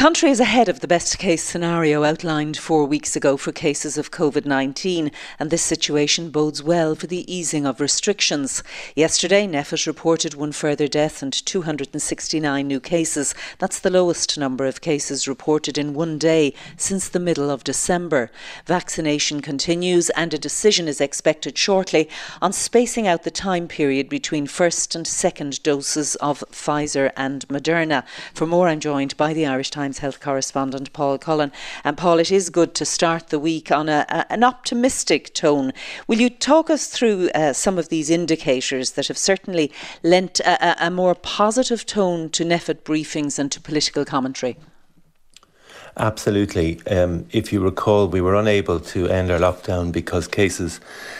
The country is ahead of the best case scenario outlined 4 weeks ago for cases of COVID-19, and this situation bodes well for the easing of restrictions. Yesterday, NPHET reported one further death and 269 new cases. That's the lowest number of cases reported in one day since the middle of December. Vaccination continues and a decision is expected shortly on spacing out the time period between first and second doses of Pfizer and Moderna. For more, I'm joined by the Irish Times health correspondent Paul Cullen. And Paul, it is good to start the week on an optimistic tone. Will you talk us through some of these indicators that have certainly lent a more positive tone to NPHET briefings and to political commentary? Absolutely. If you recall, we were unable to end our lockdown because cases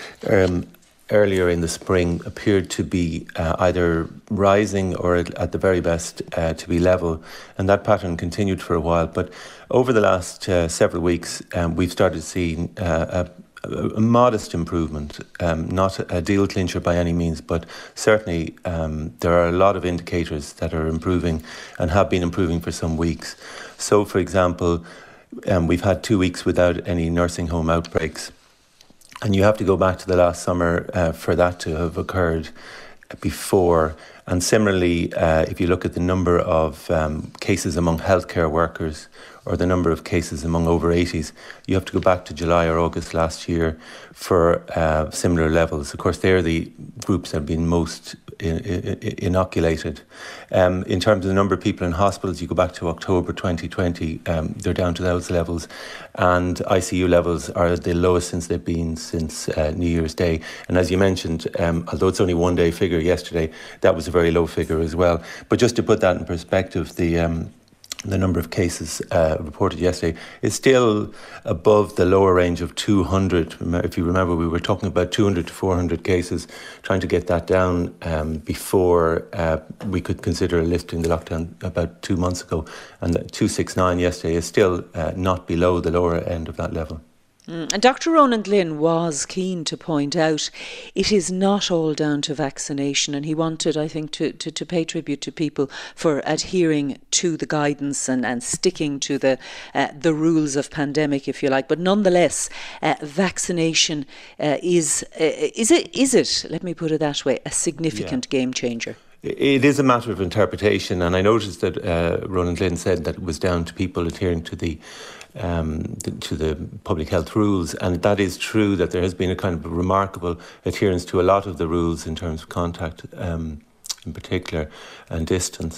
earlier in the spring appeared to be either rising or at the very best to be level, and that pattern continued for a while. But over the last several weeks, we've started seeing a modest improvement, not a deal clincher by any means, but certainly there are a lot of indicators that are improving and have been improving for some weeks. So, for example, we've had 2 weeks without any nursing home outbreaks. And you have to go back to the last summer for that to have occurred before. And similarly, if you look at the number of cases among healthcare workers or the number of cases among over 80s, you have to go back to July or August last year for similar levels. Of course, they're the groups that have been most inoculated. In terms of the number of people in hospitals, you go back to October 2020, they're down to those levels, and ICU levels are the lowest since they've been since New Year's Day. And as you mentioned, although it's only one day figure yesterday, that was a very low figure as well. But just to put that in perspective, the number of cases reported yesterday is still above the lower range of 200. If you remember, we were talking about 200 to 400 cases, trying to get that down before we could consider lifting the lockdown about 2 months ago. And 269 yesterday is still not below the lower end of that level. And Dr. Ronan Glynn was keen to point out it is not all down to vaccination, and he wanted, I think, to pay tribute to people for adhering to the guidance and sticking to the rules of pandemic, if you like. But nonetheless, vaccination is it, let me put it that way, a significant game changer? It is a matter of interpretation, and I noticed that Ronan Glynn said that it was down to people adhering to the public health rules, and that is true, that there has been a kind of remarkable adherence to a lot of the rules in terms of contact in particular and distance.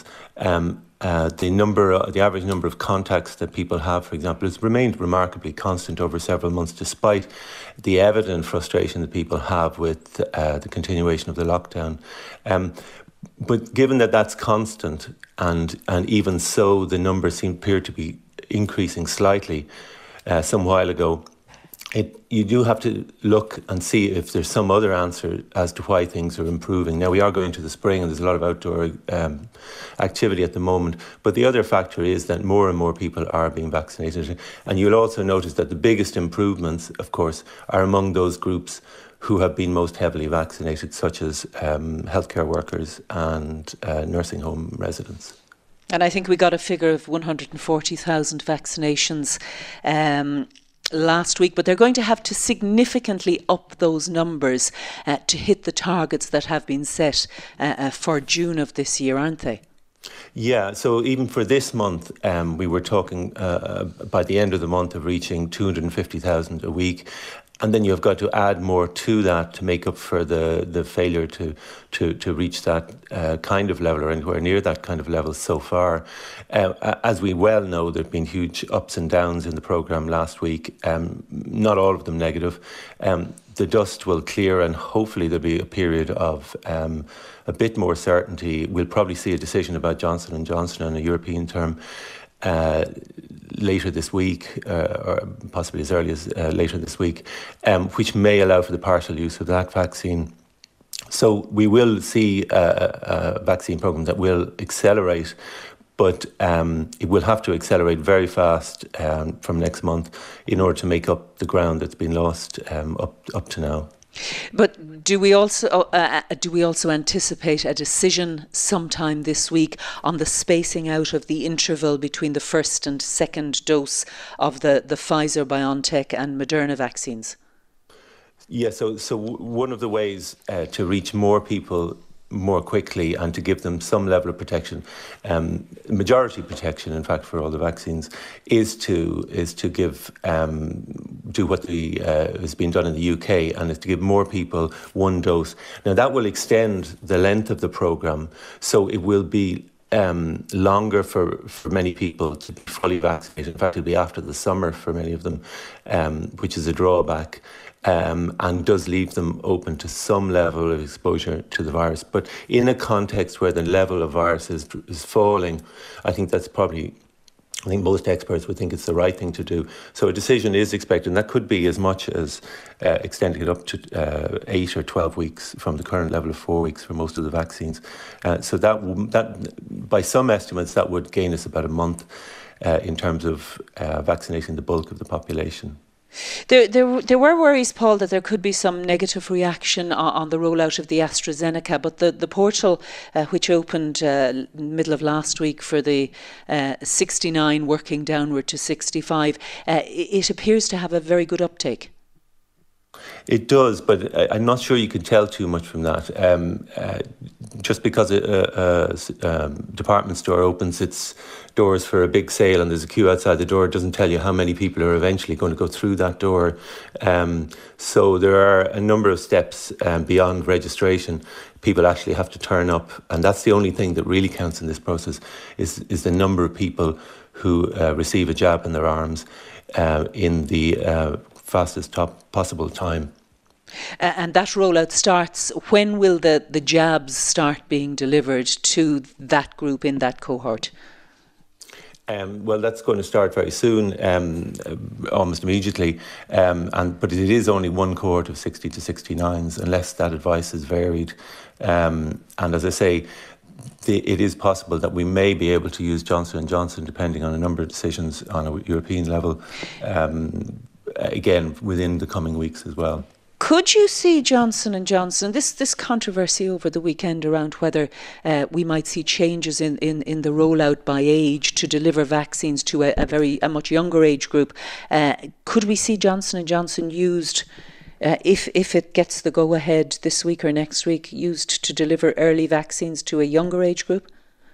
The average number of contacts that people have, for example, has remained remarkably constant over several months, despite the evident frustration that people have with the continuation of the lockdown. But given that that's constant, and even so, the numbers appear to be increasing slightly some while ago, you do have to look and see if there's some other answer as to why things are improving. Now, we are going to the spring and there's a lot of outdoor activity at the moment, but the other factor is that more and more people are being vaccinated. And you'll also notice that the biggest improvements, of course, are among those groups who have been most heavily vaccinated, such as healthcare workers and nursing home residents. And I think we got a figure of 140,000 vaccinations last week, but they're going to have to significantly up those numbers to hit the targets that have been set for June of this year, aren't they? Yeah, so even for this month, we were talking by the end of the month of reaching 250,000 a week. And then you've got to add more to that to make up for the failure to reach that kind of level or anywhere near that kind of level so far. As we well know, there have been huge ups and downs in the programme last week, not all of them negative. The dust will clear and hopefully there'll be a period of a bit more certainty. We'll probably see a decision about Johnson & Johnson on a European term later this week, or possibly as early as later this week, which may allow for the partial use of that vaccine. So we will see a vaccine programme that will accelerate, but it will have to accelerate very fast from next month in order to make up the ground that's been lost up to now. But do we also anticipate a decision sometime this week on the spacing out of the interval between the first and second dose of the Pfizer-BioNTech and Moderna vaccines? Yeah, so one of the ways to reach more people more quickly and to give them some level of protection, majority protection, in fact, for all the vaccines, is to give do what has been done in the UK, and is to give more people one dose. Now that will extend the length of the programme, so it will be longer for many people to be fully vaccinated. In fact, it'll be after the summer for many of them, which is a drawback. And does leave them open to some level of exposure to the virus. But in a context where the level of virus is falling, I think most experts would think it's the right thing to do. So a decision is expected, and that could be as much as extending it up to 8 or 12 weeks from the current level of 4 weeks for most of the vaccines. So that, by some estimates, that would gain us about a month in terms of vaccinating the bulk of the population. There were worries, Paul, that there could be some negative reaction on the rollout of the AstraZeneca, but the portal, which opened middle of last week for the 69 working downward to 65, it appears to have a very good uptake. It does, but I'm not sure you can tell too much from that. Just because a department store opens its doors for a big sale and there's a queue outside the door, doesn't tell you how many people are eventually going to go through that door. So there are a number of steps beyond registration. People actually have to turn up, and that's the only thing that really counts in this process is the number of people who receive a jab in their arms in the fastest possible time. And that rollout starts, when will the jabs start being delivered to that group in that cohort? Well, that's going to start very soon, almost immediately. But it is only one cohort of 60 to 69s, unless that advice is varied. And as I say, it is possible that we may be able to use Johnson & Johnson, depending on a number of decisions on a European level, again, within the coming weeks as well. Could you see Johnson & Johnson, this controversy over the weekend around whether we might see changes in the rollout by age to deliver vaccines to a much younger age group, could we see Johnson & Johnson used, if it gets the go-ahead this week or next week, used to deliver early vaccines to a younger age group?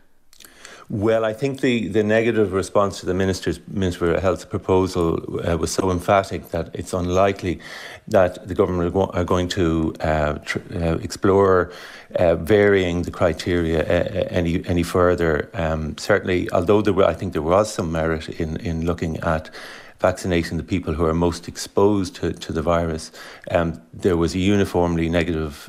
Well, I think the negative response to the Minister of Health's proposal was so emphatic that it's unlikely that the government are going to explore varying the criteria any further. Certainly, although I think there was some merit in looking at vaccinating the people who are most exposed to the virus, there was a uniformly negative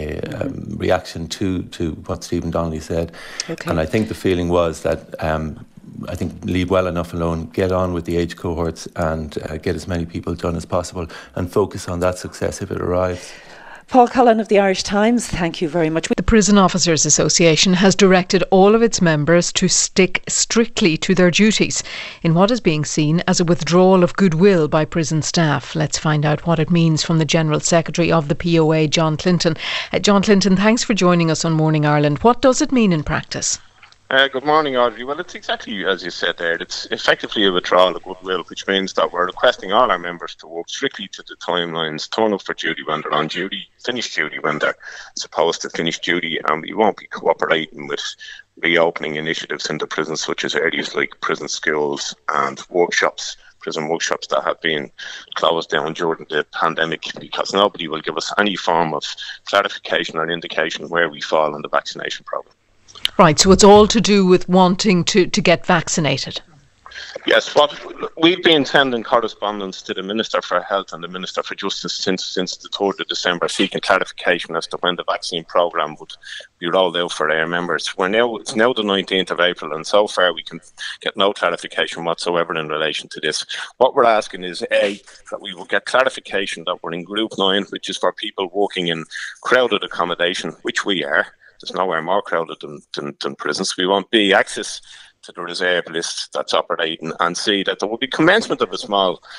reaction to what Stephen Donnelly said. Okay. And I think the feeling was that I think leave well enough alone, get on with the age cohorts and get as many people done as possible and focus on that success if it arrives. Paul Cullen of the Irish Times, thank you very much. The Prison Officers Association has directed all of its members to stick strictly to their duties in what is being seen as a withdrawal of goodwill by prison staff. Let's find out what it means from the General Secretary of the POA, John Clinton. John Clinton, thanks for joining us on Morning Ireland. What does it mean in practice? Good morning, Audrey. Well, it's exactly as you said there. It's effectively a withdrawal of goodwill, which means that we're requesting all our members to work strictly to the timelines, turn up for duty when they're on duty, finish duty when they're supposed to finish duty, and we won't be cooperating with reopening initiatives in the prisons, such as areas like prison schools and workshops, prison workshops that have been closed down during the pandemic, because nobody will give us any form of clarification or indication where we fall in the vaccination programme. Right, so it's all to do with wanting to get vaccinated. Yes, we've been sending correspondence to the Minister for Health and the Minister for Justice since the 3rd of December, seeking clarification as to when the vaccine programme would be rolled out for our members. It's now the 19th of April, and so far we can get no clarification whatsoever in relation to this. What we're asking is, A, that we will get clarification that we're in Group 9, which is for people working in crowded accommodation, which we are. There's nowhere more crowded than prisons. We want B, access to the reserve list that's operating, and C, that there will be commencement of a small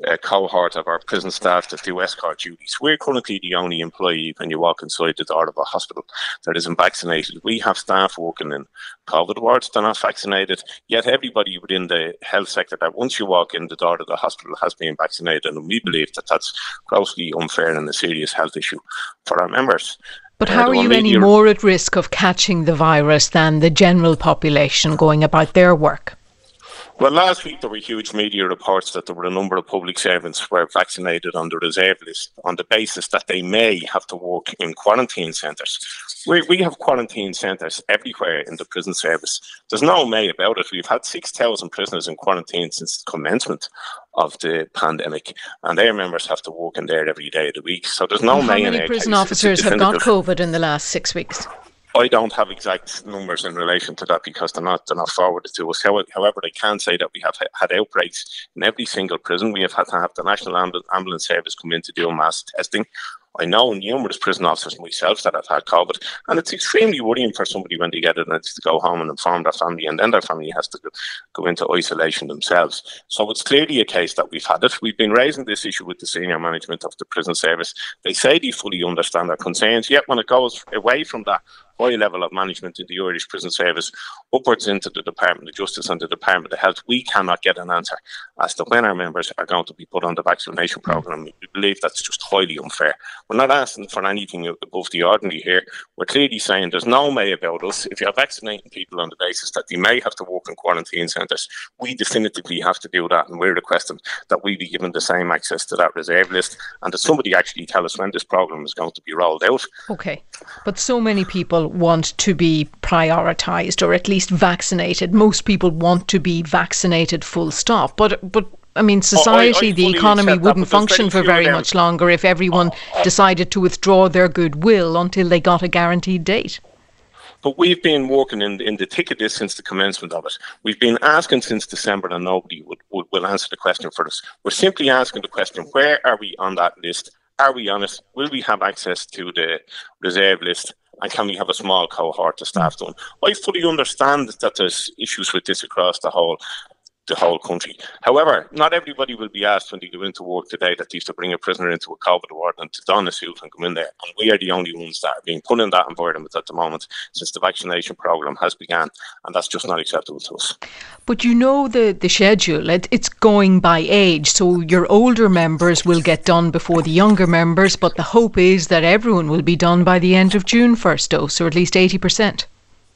cohort of our prison staff that do escort duties. We're currently the only employee when you walk inside the door of a hospital that isn't vaccinated. We have staff working in COVID wards, they're not vaccinated, yet everybody within the health sector that once you walk in the door of the hospital has been vaccinated, and we believe that that's grossly unfair and a serious health issue for our members. But how are you any more at risk of catching the virus than the general population going about their work? Well, last week there were huge media reports that there were a number of public servants who were vaccinated on the reserve list on the basis that they may have to work in quarantine centres. We have quarantine centres everywhere in the prison service. There's no may about it. We've had 6,000 prisoners in quarantine since the commencement of the pandemic, and their members have to work in there every day of the week. So there's no may in it. How many prison officers have got COVID in the last 6 weeks? I don't have exact numbers in relation to that because they're not forwarded to us. However, I can say that we have had outbreaks in every single prison. We have had to have the National Ambulance Service come in to do mass testing. I know numerous prison officers myself that have had COVID, and it's extremely worrying for somebody when they get it and it's to go home and inform their family, and then their family has to go into isolation themselves. So it's clearly a case that we've had it. We've been raising this issue with the senior management of the prison service. They say they fully understand our concerns, yet when it goes away from that high level of management in the Irish Prison Service upwards into the Department of Justice and the Department of Health, we cannot get an answer as to when our members are going to be put on the vaccination programme. We believe that's just highly unfair. We're not asking for anything above the ordinary here. We're clearly saying there's no may about us. If you're vaccinating people on the basis that they may have to work in quarantine centres, we definitively have to do that, and we're requesting that we be given the same access to that reserve list and that somebody actually tell us when this programme is going to be rolled out. Okay, but so many people want to be prioritised or at least vaccinated. Most people want to be vaccinated full stop. But I mean, society, the economy wouldn't function for very much longer if everyone decided to withdraw their goodwill until they got a guaranteed date. But we've been working in the thick of this since the commencement of it. We've been asking since December and nobody will answer the question for us. We're simply asking the question, where are we on that list? Are we on it? Will we have access to the reserve list? And can we have a small cohort of staff done? I fully understand that there's issues with this across the whole country. However, not everybody will be asked when they go into work today that they have to bring a prisoner into a COVID ward and to don a suit and come in there. And we are the only ones that are being put in that environment at the moment since the vaccination programme has begun, and that's just not acceptable to us. But you know the schedule, it's going by age, so your older members will get done before the younger members, but the hope is that everyone will be done by the end of June first dose, or at least 80%.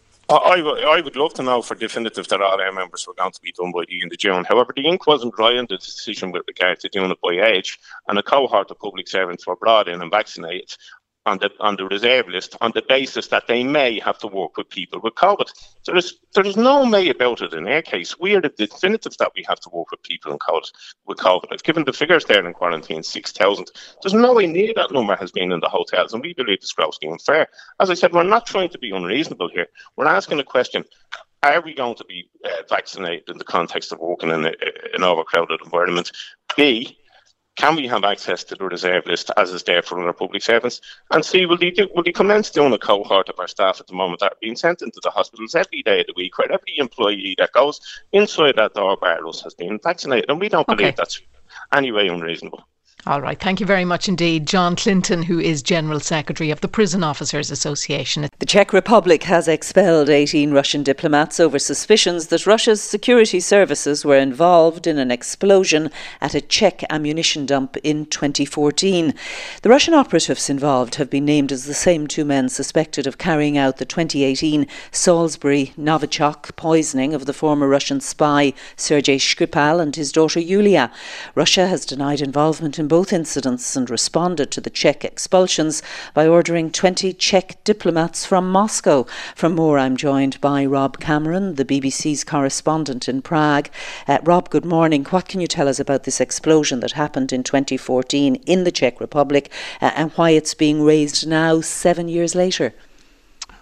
I would love to know for definitive that all our members were going to be done by the end of June. However, the ink wasn't dry on the decision with regard to doing it by age, and a cohort of public servants were brought in and vaccinated on the reserve list on the basis that they may have to work with people with COVID. There is no may about it in our case. We are the definitive that we have to work with people with COVID. I've given the figures there in quarantine, 6,000. There's no way near that number has been in the hotels, and we believe it's grossly unfair. As I said, we're not trying to be unreasonable here. We're asking a question. Are we going to be vaccinated in the context of working in an overcrowded environment? B, can we have access to the reserve list as is there for other public servants? And C, will they commence doing a cohort of our staff at the moment that are being sent into the hospitals every day of the week, where every employee that goes inside that door barrels has been vaccinated? And we don't believe that's anyway unreasonable. All right, thank you very much indeed. John Clinton, who is General Secretary of the Prison Officers Association. The Czech Republic has expelled 18 Russian diplomats over suspicions that Russia's security services were involved in an explosion at a Czech ammunition dump in 2014. The Russian operatives involved have been named as the same two men suspected of carrying out the 2018 Salisbury Novichok poisoning of the former Russian spy Sergei Skripal and his daughter Yulia. Russia has denied involvement in both incidents and responded to the Czech expulsions by ordering 20 Czech diplomats from Moscow. For more, I'm joined by Rob Cameron, the BBC's correspondent in Prague. Rob, good morning. What can you tell us about this explosion that happened in 2014 in the Czech Republic and why it's being raised now 7 years later?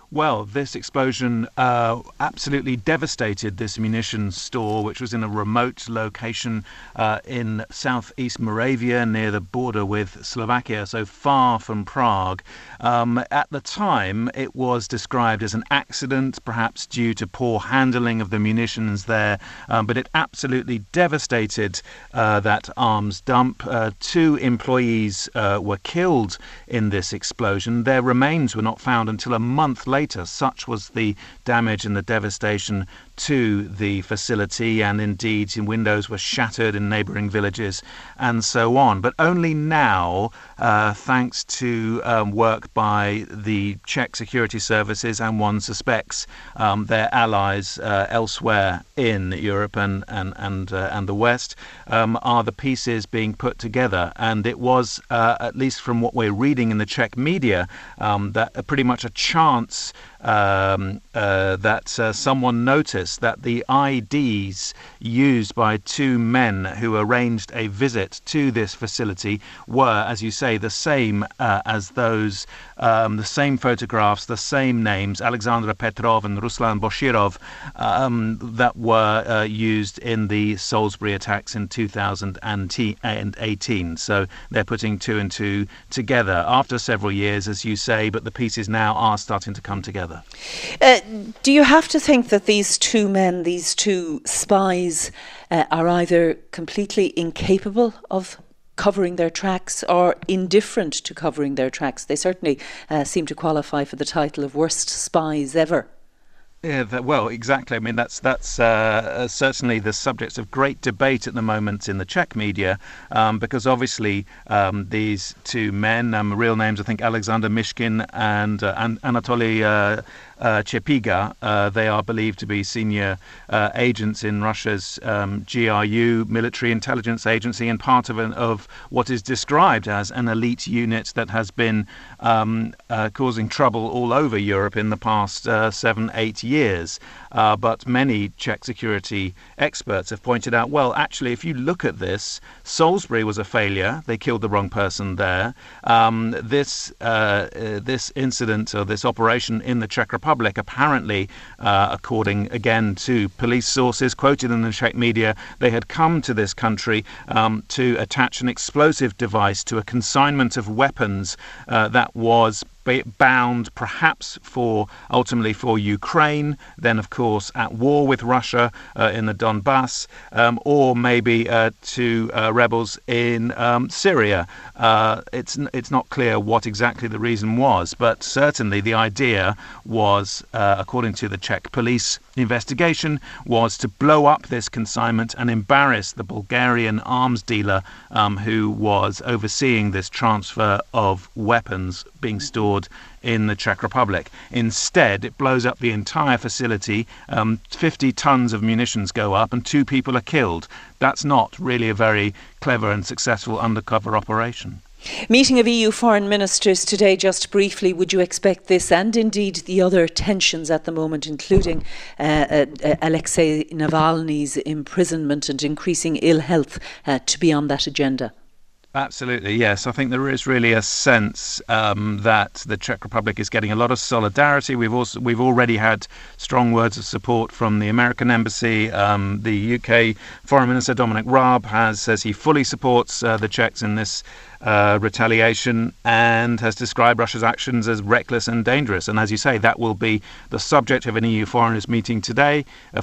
Well, this explosion absolutely devastated this munitions store, which was in a remote location in southeast Moravia near the border with Slovakia, so far from Prague. At the time, it was described as an accident, perhaps due to poor handling of the munitions there, but it absolutely devastated that arms dump. 2 employees were killed in this explosion. Their remains were not found until a month later. Such was the damage and the devastation to the facility, and indeed windows were shattered in neighbouring villages and so on. But only now, thanks to work by the Czech security services, and one suspects their allies elsewhere in Europe and the West, are the pieces being put together. And it was, at least from what we're reading in the Czech media, that pretty much a chance that someone noticed that the IDs used by 2 men who arranged a visit to this facility were, as you say, the same as those, the same photographs, the same names, Alexandra Petrov and Ruslan Boshirov, that were used in the Salisbury attacks in 2018. So they're putting 2 and 2 together after several years, as you say, but the pieces now are starting to come together. Do you have to think that these 2 men, these 2 spies, are either completely incapable of covering their tracks or indifferent to covering their tracks? They certainly seem to qualify for the title of worst spies ever. Yeah, well, exactly. I mean, that's certainly the subject of great debate at the moment in the Czech media, because obviously these 2 men, real names, I think Alexander Mishkin and Anatoly Chepiga, they are believed to be senior agents in Russia's GRU, military intelligence agency, and part of what is described as an elite unit that has been causing trouble all over Europe in the past 7-8 years. But many Czech security experts have pointed out, well, actually, if you look at this, Salisbury was a failure. They killed the wrong person there. This incident, or this operation in the Czech Republic, apparently, according again to police sources quoted in the Czech media, they had come to this country to attach an explosive device to a consignment of weapons that was bound perhaps ultimately for Ukraine, then of course at war with Russia in the Donbass, or maybe to rebels in Syria. It's not clear what exactly the reason was, but certainly the idea was, according to the Czech police investigation, was to blow up this consignment and embarrass the Bulgarian arms dealer who was overseeing this transfer of weapons being stored in the Czech Republic. Instead, it blows up the entire facility. 50 tons of munitions go up and 2 people are killed. That's not really a very clever and successful undercover operation. Meeting of EU foreign ministers today, just briefly, would you expect this and indeed the other tensions at the moment, including Alexei Navalny's imprisonment and increasing ill health, to be on that agenda? Absolutely, yes. I think there is really a sense that the Czech Republic is getting a lot of solidarity. We've already had strong words of support from the American embassy. The UK Foreign Minister Dominic Raab says he fully supports the Czechs in this retaliation, and has described Russia's actions as reckless and dangerous. And as you say, that will be the subject of an EU foreign ministers meeting today,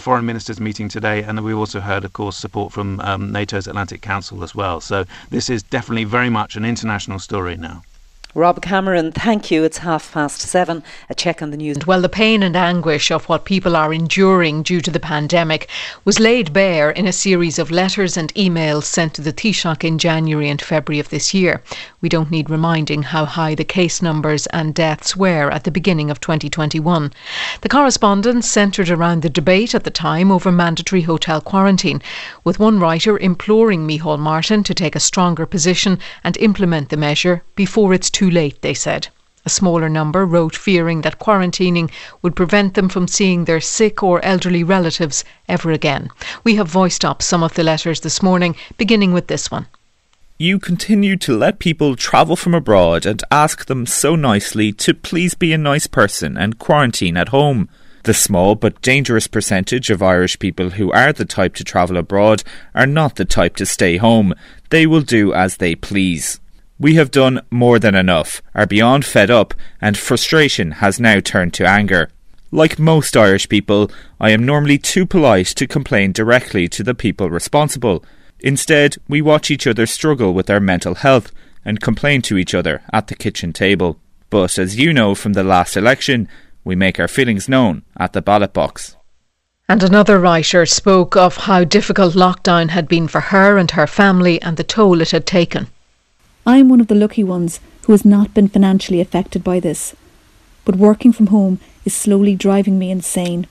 and we've also heard, of course, support from NATO's Atlantic Council as well. So this is definitely very much an international story now. Rob Cameron, thank you. It's 7:30. A check on the news. Well, the pain and anguish of what people are enduring due to the pandemic was laid bare in a series of letters and emails sent to the Taoiseach in January and February of this year. We don't need reminding how high the case numbers and deaths were at the beginning of 2021. The correspondence centred around the debate at the time over mandatory hotel quarantine, with one writer imploring Micheál Martin to take a stronger position and implement the measure before it's too late, they said. A smaller number wrote fearing that quarantining would prevent them from seeing their sick or elderly relatives ever again. We have voiced up some of the letters this morning, beginning with this one. You continue to let people travel from abroad and ask them so nicely to please be a nice person and quarantine at home. The small but dangerous percentage of Irish people who are the type to travel abroad are not the type to stay home. They will do as they please. We have done more than enough, are beyond fed up, and frustration has now turned to anger. Like most Irish people, I am normally too polite to complain directly to the people responsible. Instead, we watch each other struggle with their mental health and complain to each other at the kitchen table. But as you know from the last election, we make our feelings known at the ballot box. And another writer spoke of how difficult lockdown had been for her and her family and the toll it had taken. I'm one of the lucky ones who has not been financially affected by this, but working from home is slowly driving me insane.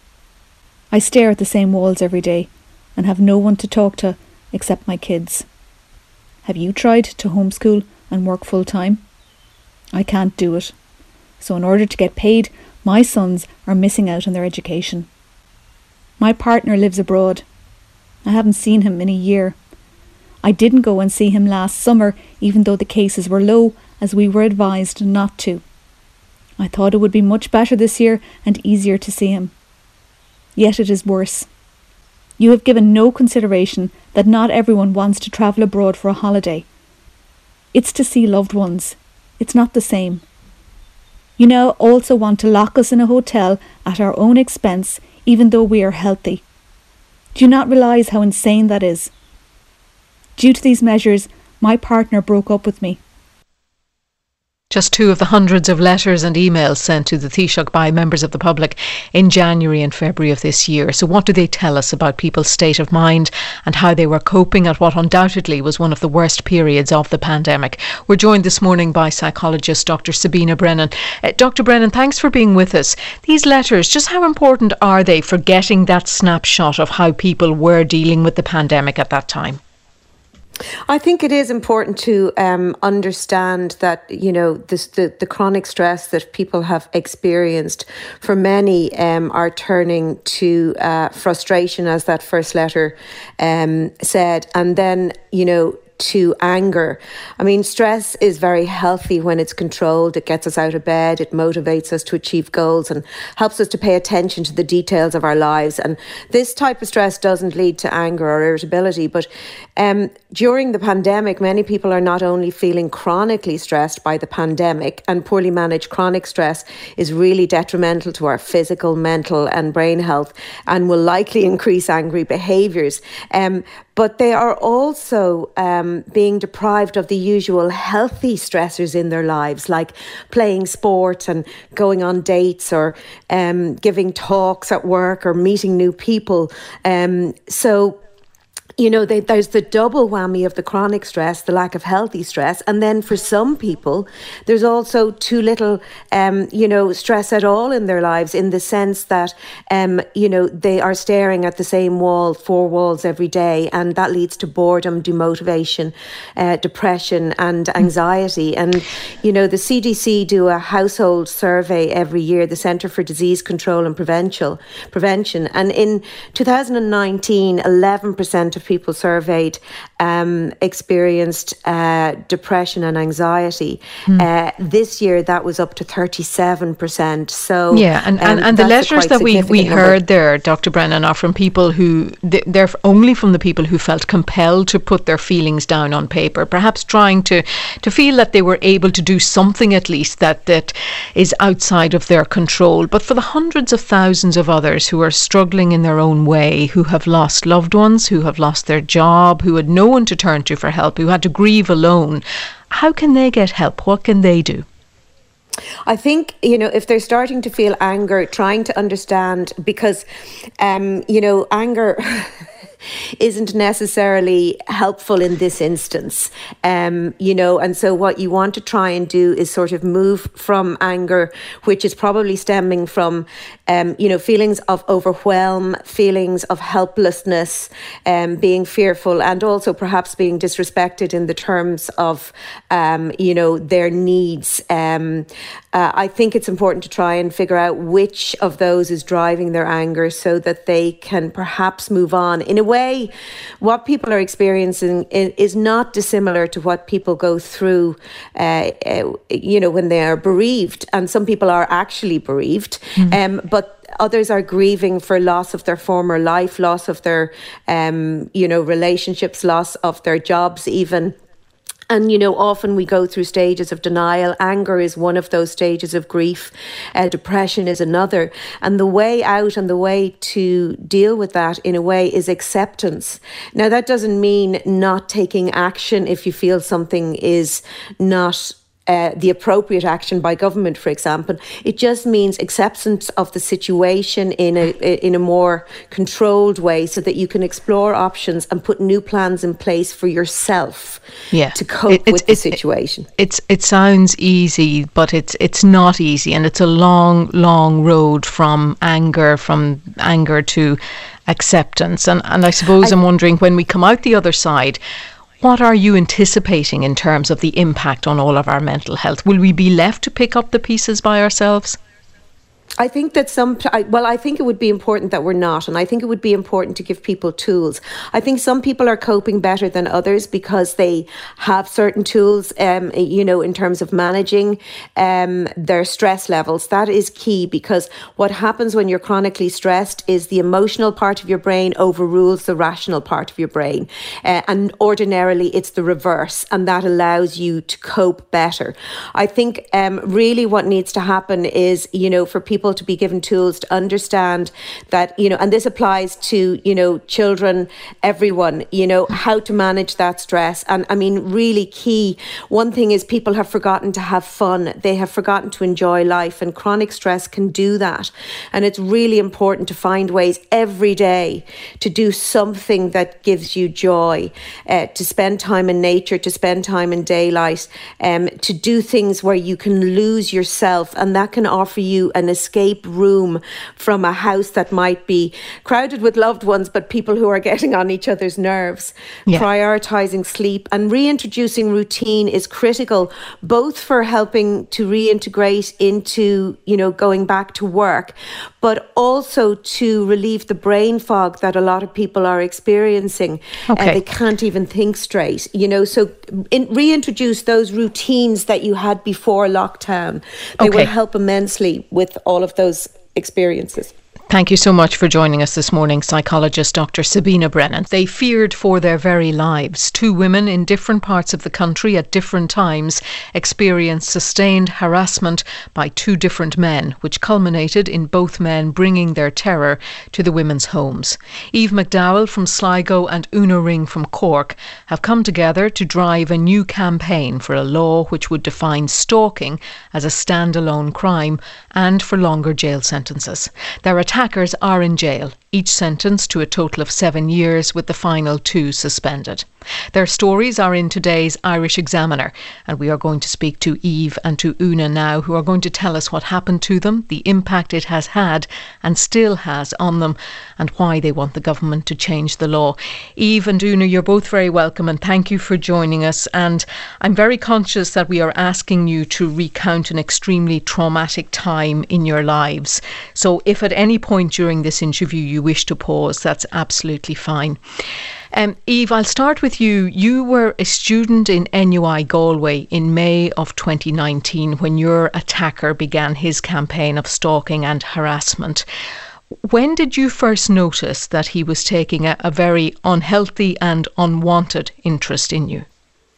I stare at the same walls every day and have no one to talk to except my kids. Have you tried to homeschool and work full time? I can't do it. So in order to get paid, my sons are missing out on their education. My partner lives abroad. I haven't seen him in a year. I didn't go and see him last summer, even though the cases were low, as we were advised not to. I thought it would be much better this year and easier to see him. Yet it is worse. You have given no consideration that not everyone wants to travel abroad for a holiday. It's to see loved ones. It's not the same. You now also want to lock us in a hotel at our own expense, even though we are healthy. Do you not realise how insane that is? Due to these measures, my partner broke up with me. Just two of the hundreds of letters and emails sent to the Taoiseach by members of the public in January and February of this year. So what do they tell us about people's state of mind and how they were coping at what undoubtedly was one of the worst periods of the pandemic? We're joined this morning by psychologist Dr. Sabina Brennan. Dr. Brennan, thanks for being with us. These letters, just how important are they for getting that snapshot of how people were dealing with the pandemic at that time? I think it is important to understand that, you know, the chronic stress that people have experienced, for many are turning to frustration, as that first letter said, and then, you know, to anger. I mean, stress is very healthy when it's controlled. It gets us out of bed, it motivates us to achieve goals and helps us to pay attention to the details of our lives. And this type of stress doesn't lead to anger or irritability. But during the pandemic, many people are not only feeling chronically stressed by the pandemic, and poorly managed chronic stress is really detrimental to our physical, mental and brain health and will likely increase angry behaviours. But they are also being deprived of the usual healthy stressors in their lives, like playing sport and going on dates or giving talks at work or meeting new people. So, you know, there's the double whammy of the chronic stress, the lack of healthy stress. And then for some people, there's also too little, stress at all in their lives, in the sense that, they are staring at the same four walls every day. And that leads to boredom, demotivation, depression and anxiety. And, you know, the CDC do a household survey every year, the Centre for Disease Control and Prevention. And in 2019, 11% of people surveyed experienced depression and anxiety. This year that was up to 37%. So yeah, and the letters that we heard there, Dr. Brennan, are from people who they're only from the people who felt compelled to put their feelings down on paper, perhaps trying to feel that they were able to do something at least that is outside of their control. But for the hundreds of thousands of others who are struggling in their own way, who have lost loved ones, who have lost their job, who had no one to turn to for help, who had to grieve alone, how can they get help? What can they do? I think, you know, if they're starting to feel anger, trying to understand, because, anger isn't necessarily helpful in this instance, and so what you want to try and do is sort of move from anger, which is probably stemming from, feelings of overwhelm, feelings of helplessness, being fearful, and also perhaps being disrespected in the terms of, their needs. I think it's important to try and figure out which of those is driving their anger so that they can perhaps move on in a way, what people are experiencing is not dissimilar to what people go through, when they are bereaved. And some people are actually bereaved, but others are grieving for loss of their former life, loss of their, relationships, loss of their jobs even. And, often we go through stages of denial. Anger is one of those stages of grief. Depression is another. And the way out and the way to deal with that, in a way, is acceptance. Now, that doesn't mean not taking action if you feel something is not the appropriate action by government, for example. It just means acceptance of the situation in a more controlled way, so that you can explore options and put new plans in place for yourself to cope with the situation. It sounds easy, but it's not easy, and it's a long road from anger to acceptance. And I suppose I'm wondering, when we come out the other side, what are you anticipating in terms of the impact on all of our mental health? Will we be left to pick up the pieces by ourselves? I think that I think it would be important that we're not, and I think it would be important to give people tools. I think some people are coping better than others because they have certain tools, in terms of managing their stress levels. That is key, because what happens when you're chronically stressed is the emotional part of your brain overrules the rational part of your brain. And ordinarily it's the reverse, and that allows you to cope better. I think really what needs to happen is, for people to be given tools to understand that, and this applies to, children, everyone, how to manage that stress. And I mean, really key, one thing is people have forgotten to have fun. They have forgotten to enjoy life, and chronic stress can do that. And it's really important to find ways every day to do something that gives you joy, to spend time in nature, to spend time in daylight, to do things where you can lose yourself, and that can offer you an escape room from a house that might be crowded with loved ones, but people who are getting on each other's nerves. Prioritising sleep and reintroducing routine is critical, both for helping to reintegrate into, going back to work, but also to relieve the brain fog that a lot of people are experiencing. They can't even think straight, so reintroduce those routines that you had before lockdown. They will help immensely with all of those experiences. Thank you so much for joining us this morning, psychologist Dr. Sabina Brennan. They feared for their very lives. Two women in different parts of the country at different times experienced sustained harassment by two different men, which culminated in both men bringing their terror to the women's homes. Eve McDowell from Sligo and Una Ring from Cork have come together to drive a new campaign for a law which would define stalking as a standalone crime and for longer jail sentences. Their attackers are in jail, each sentenced to a total of 7 years, with the final 2 suspended. Their stories are in today's Irish Examiner, and we are going to speak to Eve and to Una now, who are going to tell us what happened to them, the impact it has had and still has on them, and why they want the government to change the law. Eve and Una, you're both very welcome, and thank you for joining us. And I'm very conscious that we are asking you to recount an extremely traumatic time in your lives. So if at any point during this interview you wish to pause, that's absolutely fine. Eve, I'll start with you. You were a student in NUI Galway in May of 2019 when your attacker began his campaign of stalking and harassment. When did you first notice that he was taking a very unhealthy and unwanted interest in you?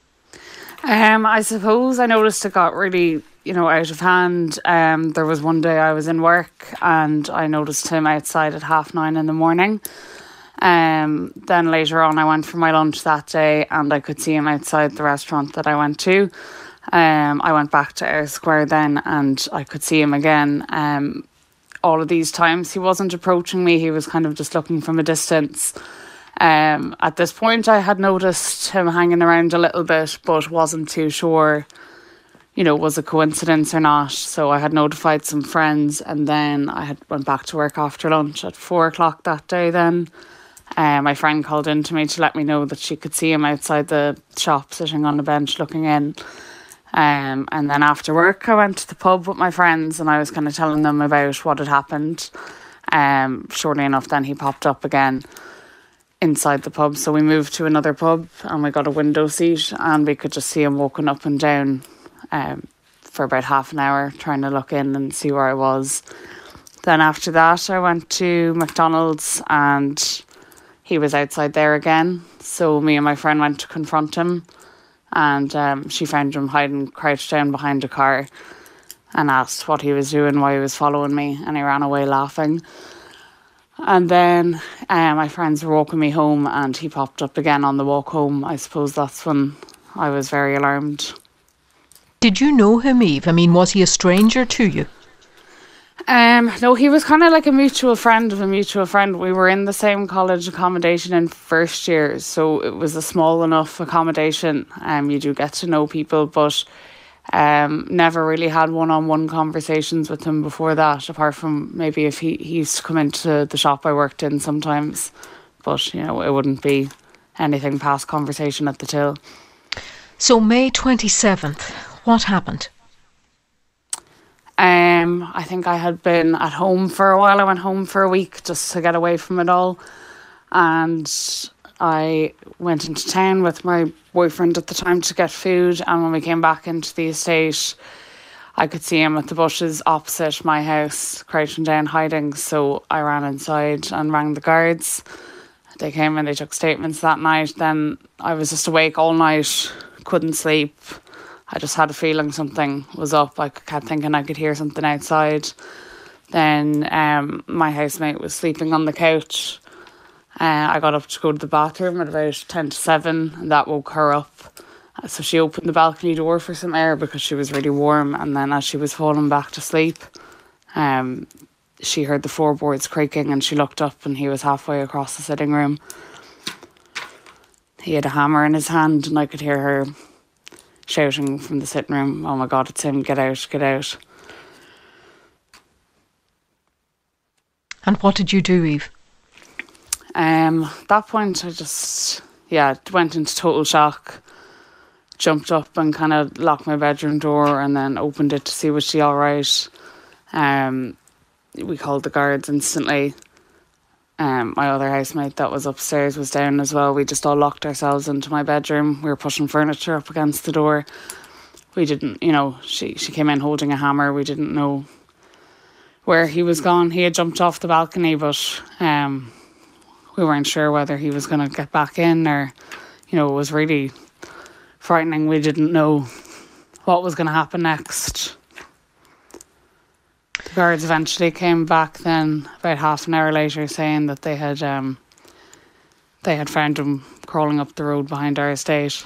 I suppose I noticed it got really, out of hand. There was one day I was in work and I noticed him outside at 9:30 in the morning. Then later on I went for my lunch that day and I could see him outside the restaurant that I went to. I went back to Eyre Square then and I could see him again. All of these times he wasn't approaching me, he was kind of just looking from a distance. At this point I had noticed him hanging around a little bit, but wasn't too sure, was a coincidence or not. So I had notified some friends and then I had went back to work after lunch at 4:00 that day then. My friend called in to me to let me know that she could see him outside the shop sitting on the bench looking in. And then after work I went to the pub with my friends and I was kind of telling them about what had happened. Shortly enough then he popped up again. inside the pub. So we moved to another pub and we got a window seat, and we could just see him walking up and down for about half an hour, trying to look in and see where I was. Then after that, I went to McDonald's and he was outside there again. So me and my friend went to confront him, and she found him hiding, crouched down behind a car, and asked what he was doing, why he was following me, and he ran away laughing. And then my friends were walking me home and he popped up again on the walk home. I suppose that's when I was very alarmed. Did you know him, Eve? I mean, was he a stranger to you? No, he was kind of like a mutual friend of a mutual friend. We were in the same college accommodation in first year, so it was a small enough accommodation. You do get to know people, but never really had one-on-one conversations with him before that, apart from maybe if he used to come into the shop I worked in sometimes. But, you know, it wouldn't be anything past conversation at the till. So May 27th, what happened? I think I had been at home for a while. I went home for a week just to get away from it all. And I went into town with my boyfriend at the time to get food. And when we came back into the estate, I could see him at the bushes opposite my house, crouching down, hiding. So I ran inside and rang the guards. They came and they took statements that night. Then I was just awake all night, couldn't sleep. I just had a feeling something was up. I kept thinking I could hear something outside. Then my housemate was sleeping on the couch. I got up to go to the bathroom at about 10 to 7, and that woke her up. So she opened the balcony door for some air because she was really warm. And then as she was falling back to sleep, she heard the floorboards creaking, and she looked up and he was halfway across the sitting room. He had a hammer in his hand, and I could hear her shouting from the sitting room, "Oh my God, it's him, get out, get out." And what did you do, Eve? At that point, I just, went into total shock. Jumped up and kind of locked my bedroom door and then opened it to see was she all right. We called the guards instantly. My other housemate that was upstairs was down as well. We just all locked ourselves into my bedroom. We were pushing furniture up against the door. We didn't, she came in holding a hammer. We didn't know where he was gone. He had jumped off the balcony, but we weren't sure whether he was going to get back in or, it was really frightening. We didn't know what was going to happen next. The guards eventually came back then about half an hour later saying that they had found him crawling up the road behind our estate.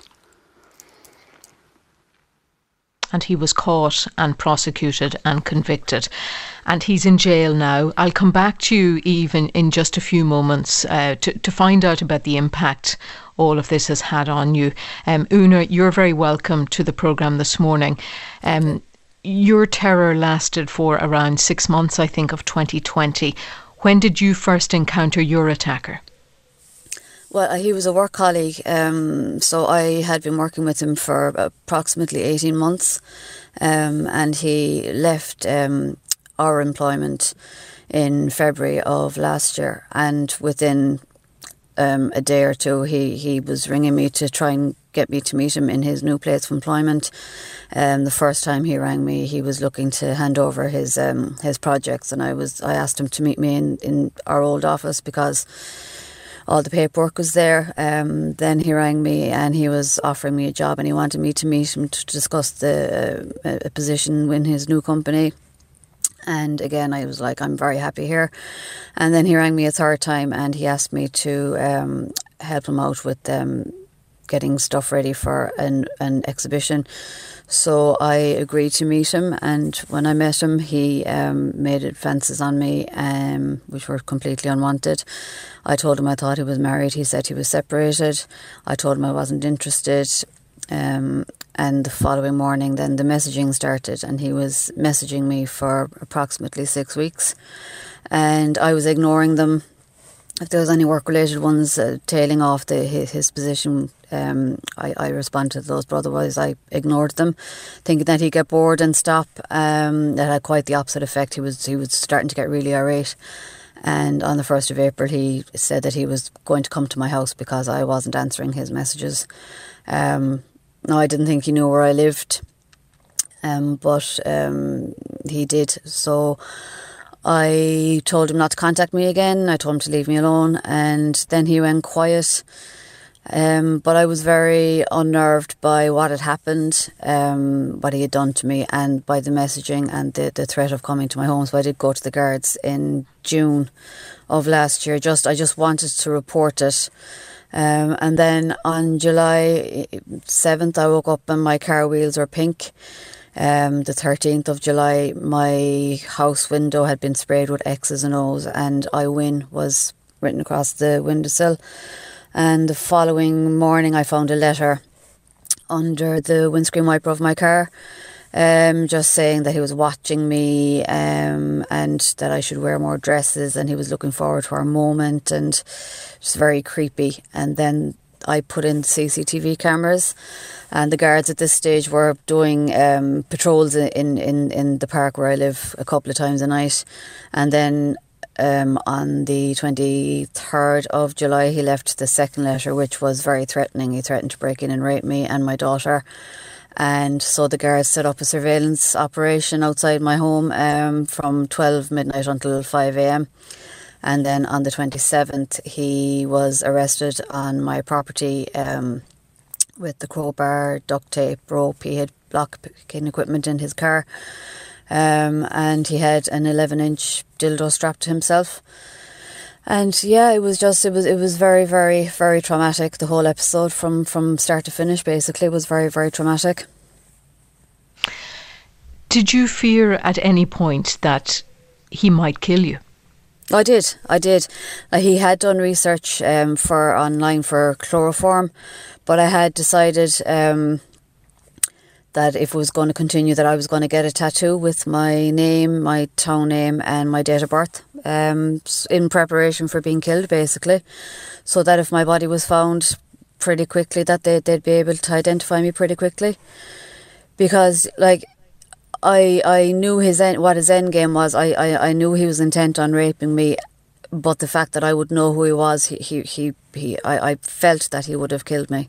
And he was caught and prosecuted and convicted. And he's in jail now. I'll come back to you, Eve, in just a few moments to find out about the impact all of this has had on you. Una, you're very welcome to the programme this morning. Your terror lasted for around 6 months, I think, of 2020. When did you first encounter your attacker? Well, he was a work colleague, so I had been working with him for approximately 18 months, and he left our employment in February of last year, and within a day or two he was ringing me to try and get me to meet him in his new place of employment. The first time he rang me, he was looking to hand over his projects, and I asked him to meet me in our old office because all the paperwork was there. Then he rang me and he was offering me a job, and he wanted me to meet him to discuss a position in his new company. And again, I was like, I'm very happy here. And then he rang me a third time and he asked me to help him out with getting stuff ready for an exhibition. So I agreed to meet him, and when I met him, he made advances on me, which were completely unwanted. I told him I thought he was married. He said he was separated. I told him I wasn't interested. And the following morning, then the messaging started, and he was messaging me for approximately 6 weeks, and I was ignoring them. If there was any work-related ones tailing off his position, I responded to those, but otherwise I ignored them, thinking that he'd get bored and stop. That had quite the opposite effect. He was starting to get really irate. And on the 1st of April, he said that he was going to come to my house because I wasn't answering his messages. No, I didn't think he knew where I lived, but he did. So I told him not to contact me again. I told him to leave me alone, and then he went quiet. But I was very unnerved by what had happened, what he had done to me, and by the messaging and the threat of coming to my home. So I did go to the guards in June of last year. I just wanted to report it. And then on July 7th, I woke up and my car wheels were pink. The 13th of July, my house window had been sprayed with X's and O's, and I win was written across the windowsill. And the following morning, I found a letter under the windscreen wiper of my car, just saying that he was watching me, and that I should wear more dresses, and he was looking forward to our moment, and just very creepy. And then I put in CCTV cameras, and the guards at this stage were doing patrols in the park where I live a couple of times a night. And then on the 23rd of July, he left the second letter, which was very threatening. He threatened to break in and rape me and my daughter. And so the guards set up a surveillance operation outside my home from 12 midnight until 5 a.m. And then on the 27th, he was arrested on my property with the crowbar, duct tape, rope. He had blocking equipment in his car. And he had an 11-inch dildo strapped to himself. And yeah, it was very, very, very traumatic. The whole episode from start to finish basically was very, very traumatic. Did you fear at any point that he might kill you? I did. He had done research online for chloroform, but I had decided that if it was going to continue, that I was going to get a tattoo with my name, my town name and my date of birth, in preparation for being killed, basically, so that if my body was found pretty quickly, that they'd be able to identify me pretty quickly. Because, like, I knew what his end game was. I knew he was intent on raping me, but the fact that I would know who he was, I felt that he would have killed me.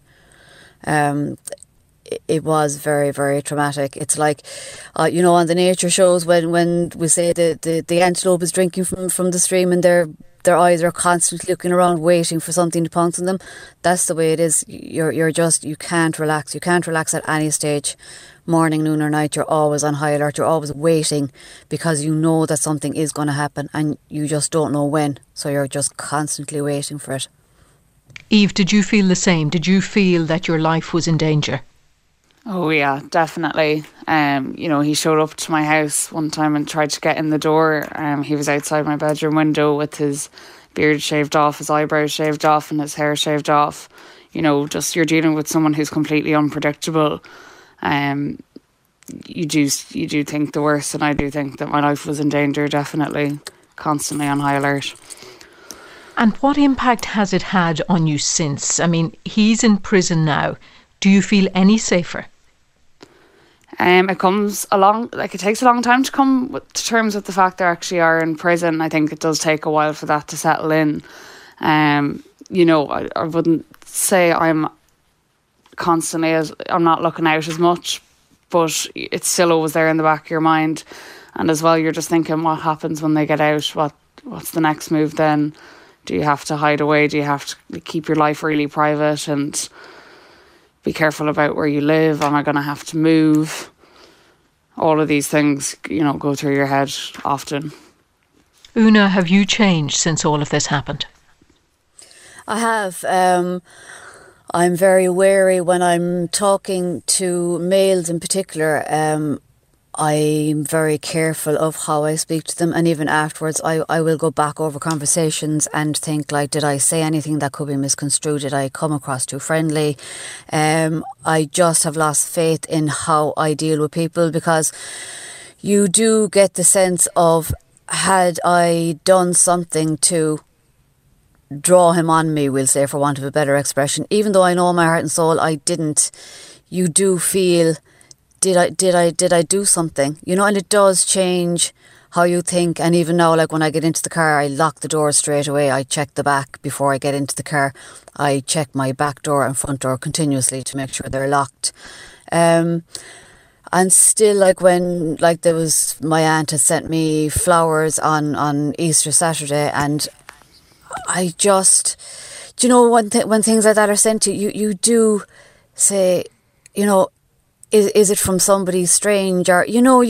It was very, very traumatic. It's like, on the nature shows when we say the antelope is drinking from the stream and their eyes are constantly looking around waiting for something to pounce on them. That's the way it is. You can't relax. You can't relax at any stage. Morning, noon or night, you're always on high alert. You're always waiting because you know that something is going to happen and you just don't know when. So you're just constantly waiting for it. Eve, did you feel the same? Did you feel that your life was in danger? Oh yeah, definitely. He showed up to my house one time and tried to get in the door. He was outside my bedroom window with his beard shaved off, his eyebrows shaved off and his hair shaved off. Just you're dealing with someone who's completely unpredictable. You do think the worst, and I do think that my life was in danger, definitely, constantly on high alert. And what impact has it had on you since? I mean, he's in prison now. Do you feel any safer? It comes along, it takes a long time to come to terms with the fact they actually are in prison. I think it does take a while for that to settle in. I wouldn't say I'm not looking out as much, but it's still always there in the back of your mind. And as well, you're just thinking, what happens when they get out? What's the next move then? Do you have to hide away? Do you have to keep your life really private and be careful about where you live? Am I going to have to move? All of these things, go through your head often. Una, have you changed since all of this happened? I have. I'm very wary when I'm talking to males in particular. I'm very careful of how I speak to them, and even afterwards I will go back over conversations and think, like, did I say anything that could be misconstrued? Did I come across too friendly? I just have lost faith in how I deal with people, because you do get the sense of, had I done something to draw him on me, we'll say, for want of a better expression, even though I know in my heart and soul I didn't, you do feel, did I do something? And it does change how you think. And even now, like when I get into the car, I lock the door straight away. I check the back before I get into the car. I check my back door and front door continuously to make sure they're locked. And still, like when, like there was, my aunt had sent me flowers on Easter Saturday, and I just, do you know, when things like that are sent to you, you do say, you know, is it from somebody strange, or, you know,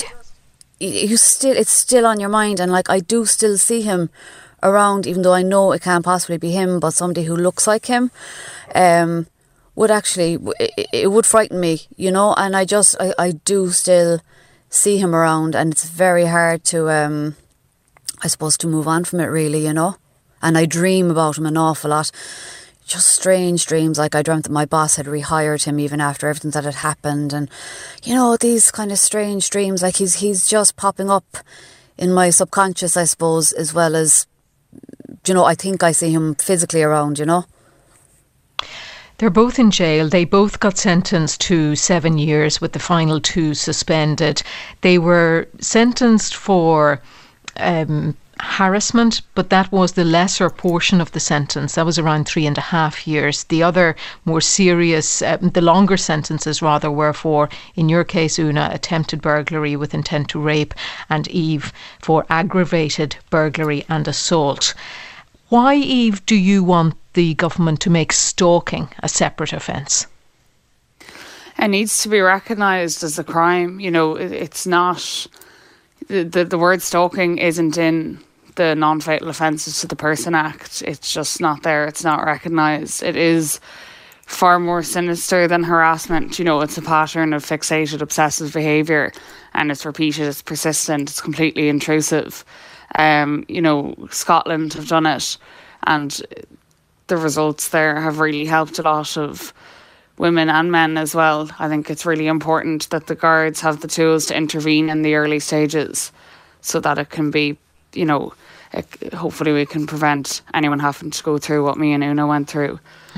it's still on your mind. And like I do still see him around, even though I know it can't possibly be him, but somebody who looks like him would actually, it would frighten me, you know. And I do still see him around, and it's very hard to I suppose to move on from it, really, you know. And I dream about him an awful lot, just strange dreams. Like I dreamt that my boss had rehired him even after everything that had happened, and you know, these kind of strange dreams. Like he's just popping up in my subconscious, I suppose, as well as, you know, I think I see him physically around, you know. They're both in jail. They both got sentenced to 7 years, with the final 2 suspended. They were sentenced for harassment, but that was the lesser portion of the sentence. That was around 3.5 years. The other more serious, the longer sentences rather, were for, in your case, Una, attempted burglary with intent to rape, and Eve for aggravated burglary and assault. Why, Eve, do you want the government to make stalking a separate offence? It needs to be recognised as a crime. You know, it's not, the word stalking isn't in the Non-Fatal Offences to the Person Act. It's just not there. It's not recognised. It is far more sinister than harassment. You know, it's a pattern of fixated, obsessive behaviour, and it's repeated, it's persistent, it's completely intrusive. You know, Scotland have done it, and the results there have really helped a lot of women and men as well. I think it's really important that the guards have the tools to intervene in the early stages, so that it can be, you know, hopefully we can prevent anyone having to go through what me and Una went through.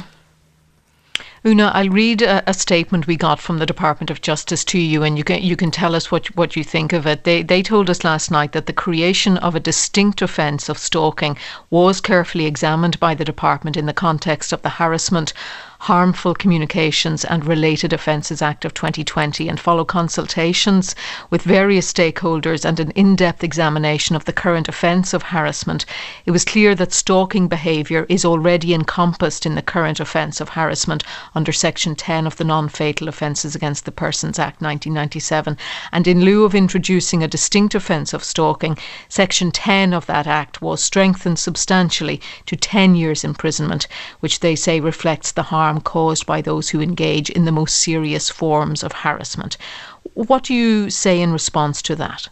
Una, I'll read a statement we got from the Department of Justice to you, and you can tell us what you think of it. They told us last night that the creation of a distinct offence of stalking was carefully examined by the department in the context of the Harassment, Harmful Communications and Related Offences Act of 2020, and follow consultations with various stakeholders and an in-depth examination of the current offence of harassment. It was clear that stalking behaviour is already encompassed in the current offence of harassment under Section 10 of the Non-Fatal Offences Against the Persons Act 1997, and in lieu of introducing a distinct offence of stalking, Section 10 of that Act was strengthened substantially to 10 years imprisonment, which they say reflects the harm caused by those who engage in the most serious forms of harassment. What do you say in response to that?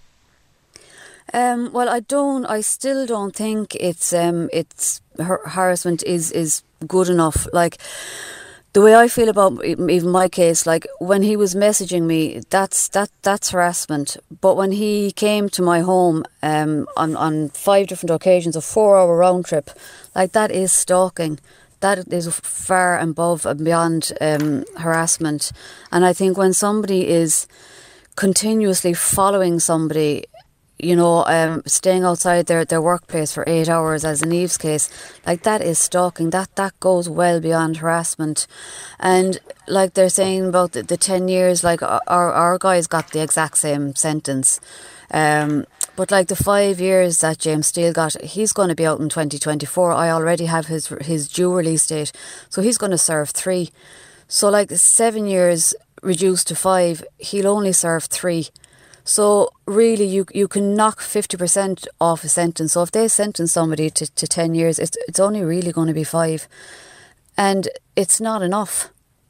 Well, I still don't think it's harassment is good enough. Like, the way I feel about even my case, like when he was messaging me, that's harassment. But when he came to my home on 5 different occasions, a 4-hour round trip, like that is stalking. That is far above and beyond harassment. And I think when somebody is continuously following somebody, you know, staying outside their workplace for 8 hours, as in Eve's case, like that is stalking. That goes well beyond harassment. And like they're saying about the 10 years, like our guys got the exact same sentence. But like the 5 years that James Steele got, he's going to be out in 2024. I already have his due release date. So he's going to serve 3. So like 7 years reduced to 5, he'll only serve 3. So really you can knock 50% off a sentence. So if they sentence somebody to 10 years, it's only really going to be 5. And it's not enough.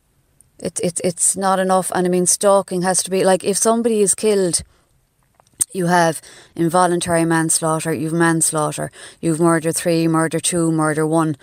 It's not enough. And I mean, stalking has to be, like, if somebody is killed, you have involuntary manslaughter, you've manslaughter, you've murder 3, murder 2, murder 1.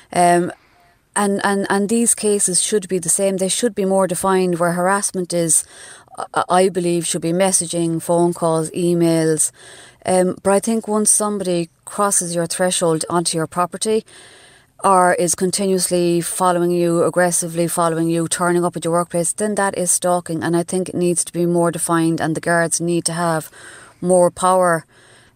And these cases should be the same. They should be more defined, where harassment is, I believe, should be messaging, phone calls, emails. But I think once somebody crosses your threshold onto your property, or is continuously following you, aggressively following you, turning up at your workplace, then that is stalking. And I think it needs to be more defined, and the guards need to have more power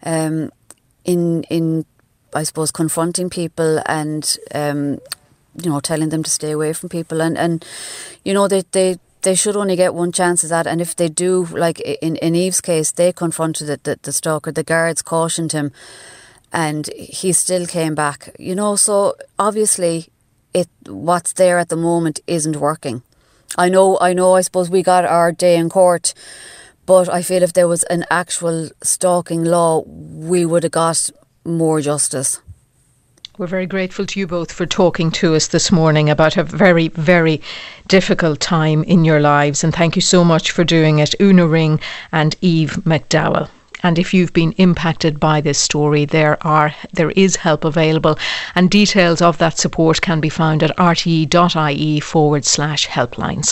in I suppose confronting people and telling them to stay away from people, and they should only get one chance at that. And if they do, like in Eve's case, they confronted the stalker, the guards cautioned him, and he still came back. So obviously what's there at the moment isn't working. I know, I suppose we got our day in court, but I feel if there was an actual stalking law, we would have got more justice. We're very grateful to you both for talking to us this morning about a very, very difficult time in your lives. And thank you so much for doing it, Una Ring and Eve McDowell. And if you've been impacted by this story, there is help available, and details of that support can be found at rte.ie/helplines.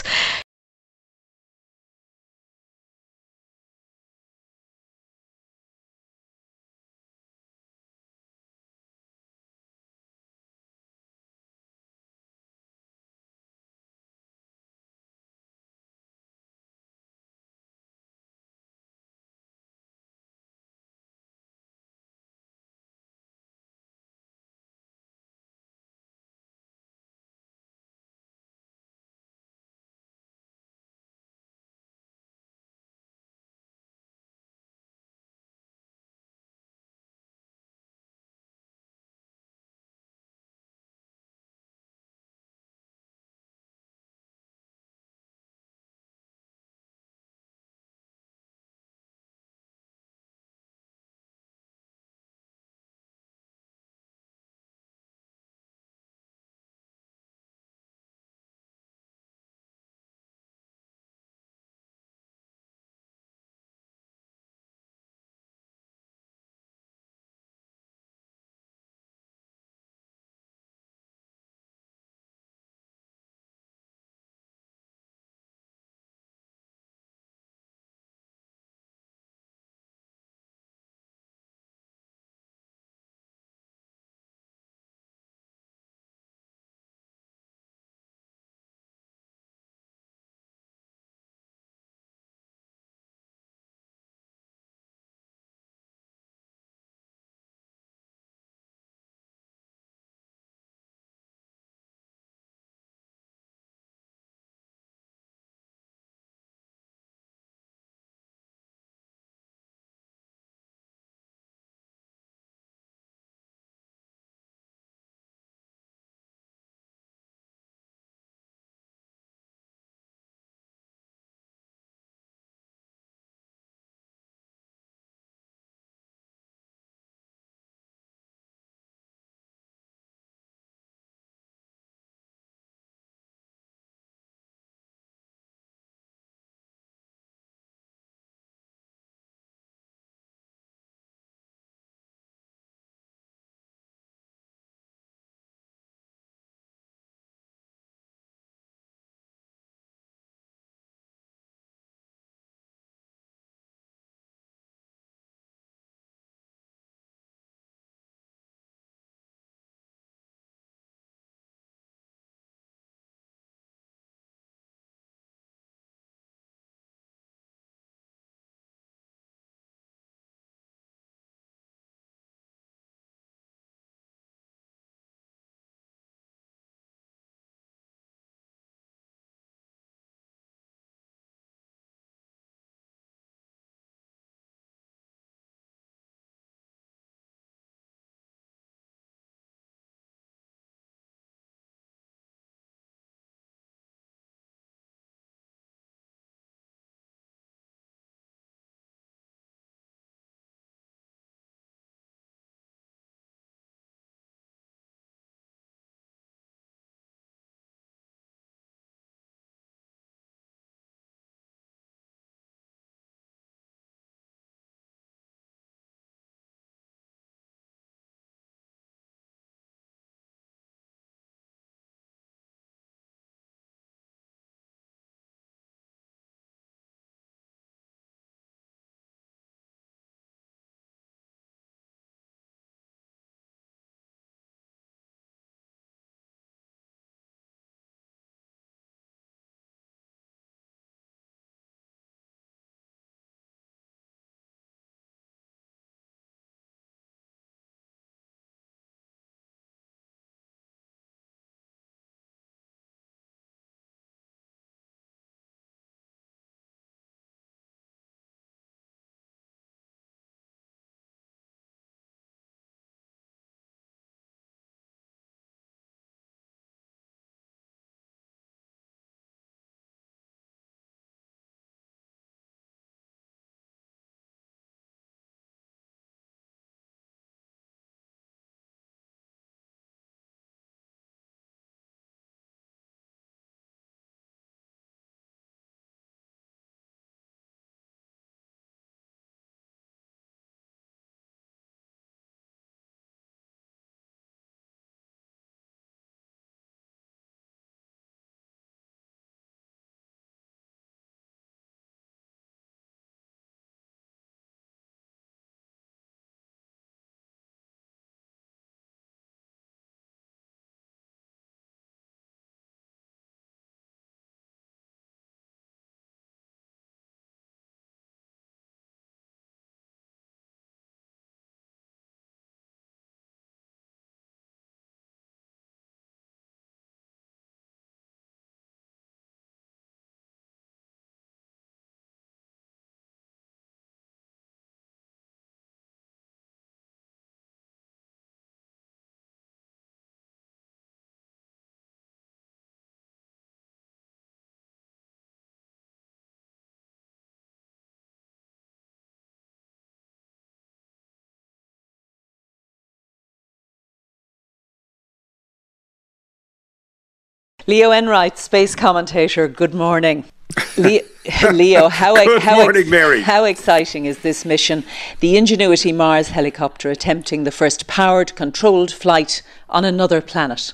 Leo Enright, space commentator, good morning. Leo, Good morning, Mary. How exciting is this mission? The Ingenuity Mars helicopter attempting the first powered, controlled flight on another planet.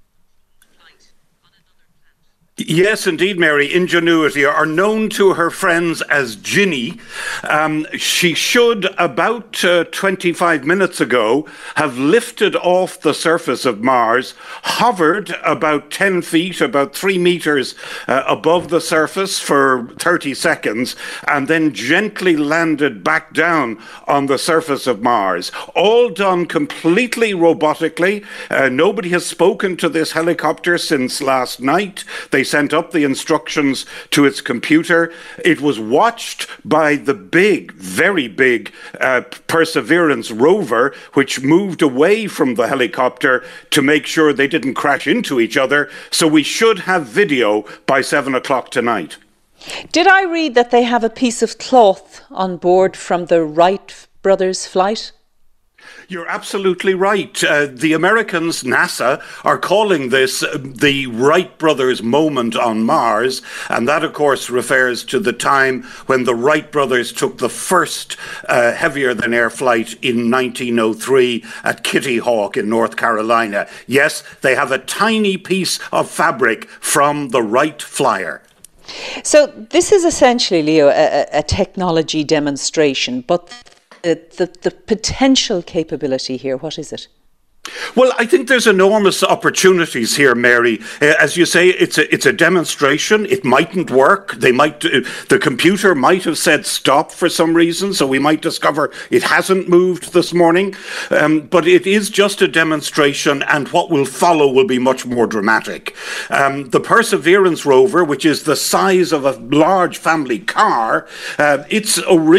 Yes, indeed, Mary. Ingenuity are known to her friends as Ginny. She should, about 25 minutes ago, have lifted off the surface of Mars, hovered about 10 feet, about 3 meters above the surface for 30 seconds, and then gently landed back down on the surface of Mars. All done completely robotically. Nobody has spoken to this helicopter since last night. They sent up the instructions to its computer. It was watched by the big, very big Perseverance rover, which moved away from the helicopter to make sure they didn't crash into each other. So we should have video by 7 o'clock tonight. Did I read that they have a piece of cloth on board from the Wright brothers' flight? You're absolutely right. The Americans, NASA, are calling this the Wright brothers moment on Mars. And that, of course, refers to the time when the Wright brothers took the first heavier-than-air flight in 1903 at Kitty Hawk in North Carolina. Yes, they have a tiny piece of fabric from the Wright flyer. So this is essentially, Leo, a technology demonstration, but the potential capability here, what is it? Well, I think there's enormous opportunities here, Mary. As you say, it's a demonstration. It mightn't work. The computer might have said stop for some reason, so we might discover it hasn't moved this morning. But it is just a demonstration, and what will follow will be much more dramatic. The Perseverance rover, which is the size of a large family car, its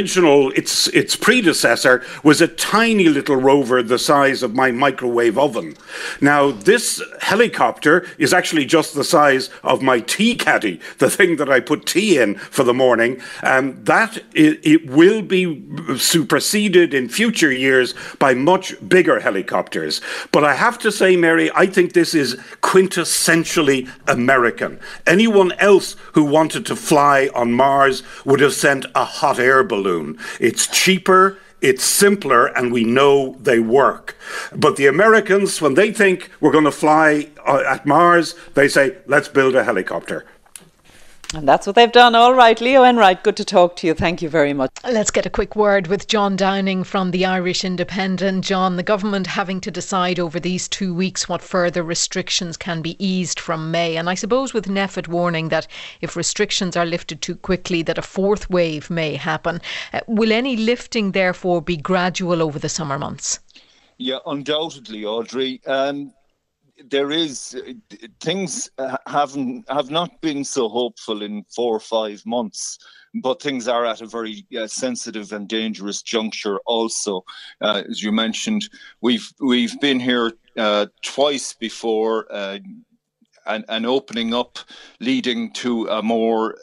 predecessor was a tiny little rover the size of my microwave oven. Now, this helicopter is actually just the size of my tea caddy, the thing that I put tea in for the morning, and it will be superseded in future years by much bigger helicopters. But I have to say, Mary, I think this is quintessentially American. Anyone else who wanted to fly on Mars would have sent a hot air balloon. It's cheaper, it's simpler, and we know they work. But the Americans, when they think we're going to fly at Mars, they say, let's build a helicopter. And that's what they've done. All right, Leo Enright, good to talk to you. Thank you very much. Let's get a quick word with John Downing from the Irish Independent. John, the government having to decide over these 2 weeks what further restrictions can be eased from May. And I suppose with NPHET warning that if restrictions are lifted too quickly, that a fourth wave may happen. Will any lifting, therefore, be gradual over the summer months? Yeah, undoubtedly, Audrey. Things have not been so hopeful in 4 or 5 months, but things are at a very sensitive and dangerous juncture also. As you mentioned, we've been here twice before, an opening up leading to a more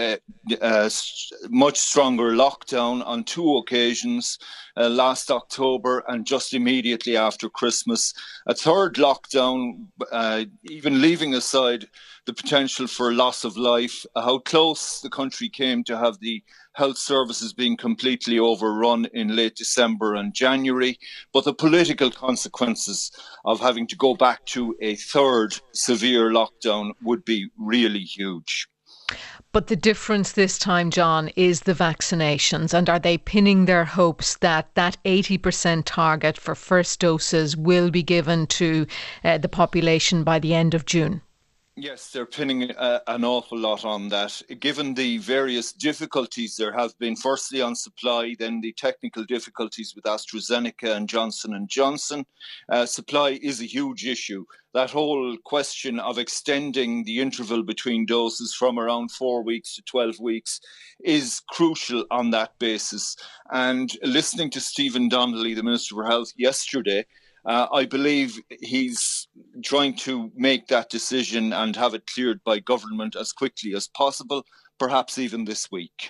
much stronger lockdown on 2 occasions, last October and just immediately after Christmas. A third lockdown, even leaving aside the potential for loss of life, how close the country came to have the health services being completely overrun in late December and January, but the political consequences of having to go back to a third severe lockdown would be really huge. But the difference this time, John, is the vaccinations. And are they pinning their hopes that 80% target for first doses will be given to the population by the end of June? Yes, they're pinning an awful lot on that. Given the various difficulties there have been, firstly on supply, then the technical difficulties with AstraZeneca and Johnson & Johnson, supply is a huge issue. That whole question of extending the interval between doses from around 4 weeks to 12 weeks is crucial on that basis. And listening to Stephen Donnelly, the Minister for Health, yesterday, I believe he's trying to make that decision and have it cleared by government as quickly as possible, perhaps even this week.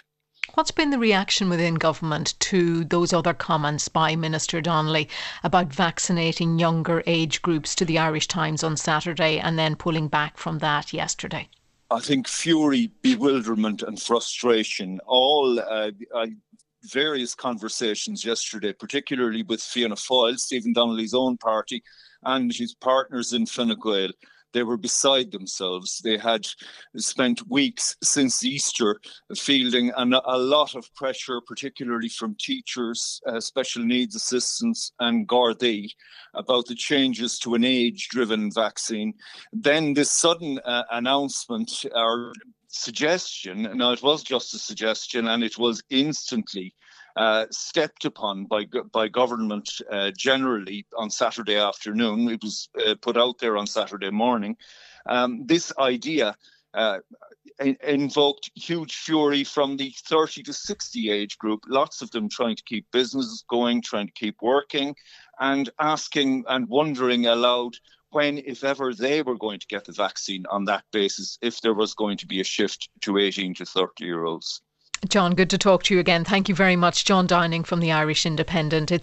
What's been the reaction within government to those other comments by Minister Donnelly about vaccinating younger age groups to the Irish Times on Saturday and then pulling back from that yesterday? I think fury, bewilderment and frustration, all various conversations yesterday, particularly with Fianna Fáil, Stephen Donnelly's own party, and his partners in Fine Gael. They were beside themselves. They had spent weeks since Easter fielding a lot of pressure, particularly from teachers, special needs assistants and Gardaí, about the changes to an age-driven vaccine. Then this sudden announcement or suggestion, now it was just a suggestion and it was instantly stepped upon by government generally on Saturday afternoon. It was put out there on Saturday morning. This idea invoked huge fury from the 30 to 60 age group, lots of them trying to keep businesses going, trying to keep working, and asking and wondering aloud when, if ever, they were going to get the vaccine on that basis, if there was going to be a shift to 18 to 30-year-olds. John, good to talk to you again. Thank you very much. John Downing from the Irish Independent.